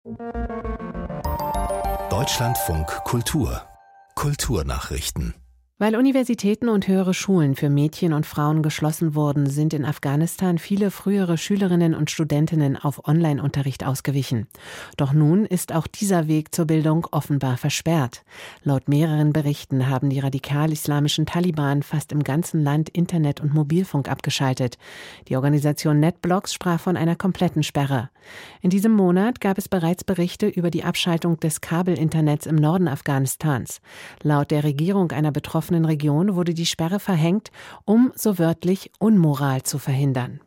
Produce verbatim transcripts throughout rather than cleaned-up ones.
Deutschlandfunk Kultur Kulturnachrichten. Weil Universitäten und höhere Schulen für Mädchen und Frauen geschlossen wurden, sind in Afghanistan viele frühere Schülerinnen und Studentinnen auf Online-Unterricht ausgewichen. Doch nun ist auch dieser Weg zur Bildung offenbar versperrt. Laut mehreren Berichten haben die radikal-islamischen Taliban fast im ganzen Land Internet und Mobilfunk abgeschaltet. Die Organisation NetBlocks sprach von einer kompletten Sperre. In diesem Monat gab es bereits Berichte über die Abschaltung des Kabelinternets im Norden Afghanistans. Laut der Regierung einer betroffenen Region wurde die Sperre verhängt, um, so wörtlich, Unmoral zu verhindern.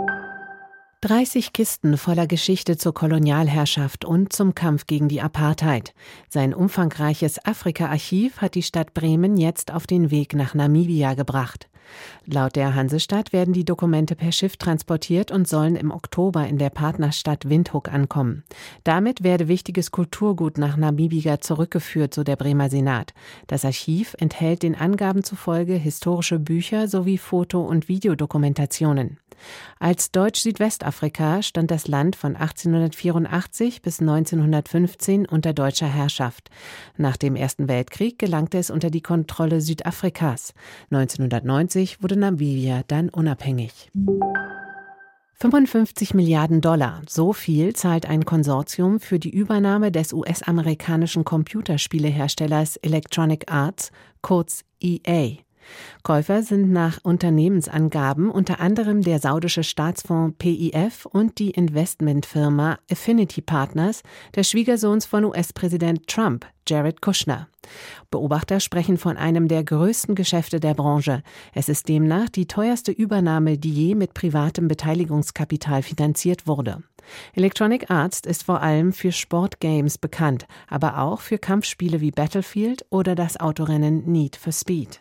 dreißig Kisten voller Geschichte zur Kolonialherrschaft und zum Kampf gegen die Apartheid. Sein umfangreiches Afrika-Archiv hat die Stadt Bremen jetzt auf den Weg nach Namibia gebracht. Laut der Hansestadt werden die Dokumente per Schiff transportiert und sollen im Oktober in der Partnerstadt Windhoek ankommen. Damit werde wichtiges Kulturgut nach Namibia zurückgeführt, so der Bremer Senat. Das Archiv enthält den Angaben zufolge historische Bücher sowie Foto- und Videodokumentationen. Als Deutsch-Südwestafrika stand das Land von achtzehnhundertvierundachtzig bis neunzehnhundertfünfzehn unter deutscher Herrschaft. Nach dem Ersten Weltkrieg gelangte es unter die Kontrolle Südafrikas. neunzehnhundertneunzig wurde Namibia dann unabhängig. fünfundfünfzig Milliarden Dollar, so viel zahlt ein Konsortium für die Übernahme des U S-amerikanischen Computerspieleherstellers Electronic Arts, kurz E A. Käufer sind nach Unternehmensangaben unter anderem der saudische Staatsfonds P I F und die Investmentfirma Affinity Partners des Schwiegersohns von U S-Präsident Trump, Jared Kushner. Beobachter sprechen von einem der größten Geschäfte der Branche. Es ist demnach die teuerste Übernahme, die je mit privatem Beteiligungskapital finanziert wurde. Electronic Arts ist vor allem für Sportgames bekannt, aber auch für Kampfspiele wie Battlefield oder das Autorennen Need for Speed.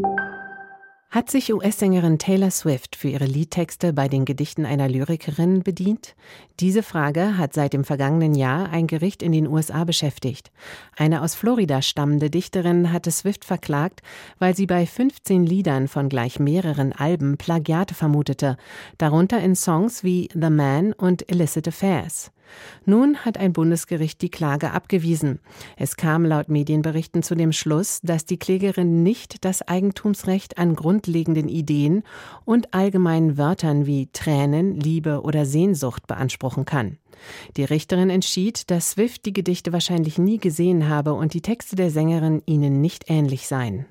Hat sich U S-Sängerin Taylor Swift für ihre Liedtexte bei den Gedichten einer Lyrikerin bedient? Diese Frage hat seit dem vergangenen Jahr ein Gericht in den U S A beschäftigt. Eine aus Florida stammende Dichterin hatte Swift verklagt, weil sie bei fünfzehn Liedern von gleich mehreren Alben Plagiate vermutete, darunter in Songs wie The Man und Illicit Affairs. Nun hat ein Bundesgericht die Klage abgewiesen. Es kam laut Medienberichten zu dem Schluss, dass die Klägerin nicht das Eigentumsrecht an grundlegenden Ideen und allgemeinen Wörtern wie Tränen, Liebe oder Sehnsucht beanspruchen kann. Die Richterin entschied, dass Swift die Gedichte wahrscheinlich nie gesehen habe und die Texte der Sängerin ihnen nicht ähnlich seien.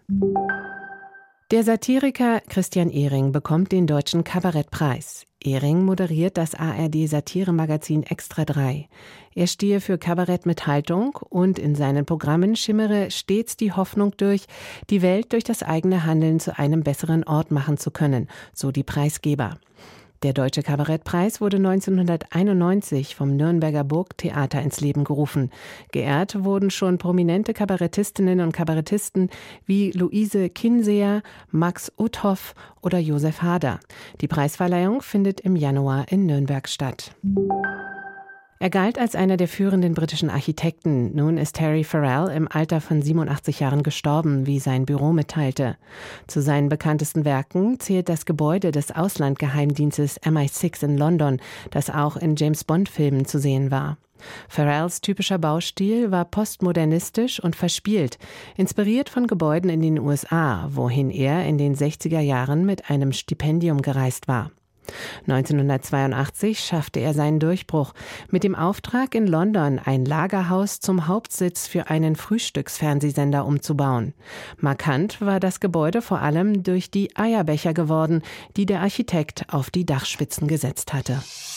Der Satiriker Christian Ehring bekommt den Deutschen Kabarettpreis. Ehring moderiert das A R D-Satiremagazin Extra drei. Er stehe für Kabarett mit Haltung und in seinen Programmen schimmere stets die Hoffnung durch, die Welt durch das eigene Handeln zu einem besseren Ort machen zu können, so die Preisgeber. Der Deutsche Kabarettpreis wurde neunzehnhunderteinundneunzig vom Nürnberger Burgtheater ins Leben gerufen. Geehrt wurden schon prominente Kabarettistinnen und Kabarettisten wie Luise Kinseher, Max Uthoff oder Josef Hader. Die Preisverleihung findet im Januar in Nürnberg statt. Er galt als einer der führenden britischen Architekten. Nun ist Harry Farrell im Alter von siebenundachtzig Jahren gestorben, wie sein Büro mitteilte. Zu seinen bekanntesten Werken zählt das Gebäude des Auslandgeheimdienstes M I sechs in London, das auch in James-Bond-Filmen zu sehen war. Farrells typischer Baustil war postmodernistisch und verspielt, inspiriert von Gebäuden in den U S A, wohin er in den sechziger Jahren mit einem Stipendium gereist war. neunzehnhundertzweiundachtzig schaffte er seinen Durchbruch mit dem Auftrag, in London ein Lagerhaus zum Hauptsitz für einen Frühstücksfernsehsender umzubauen. Markant war das Gebäude vor allem durch die Eierbecher geworden, die der Architekt auf die Dachspitzen gesetzt hatte.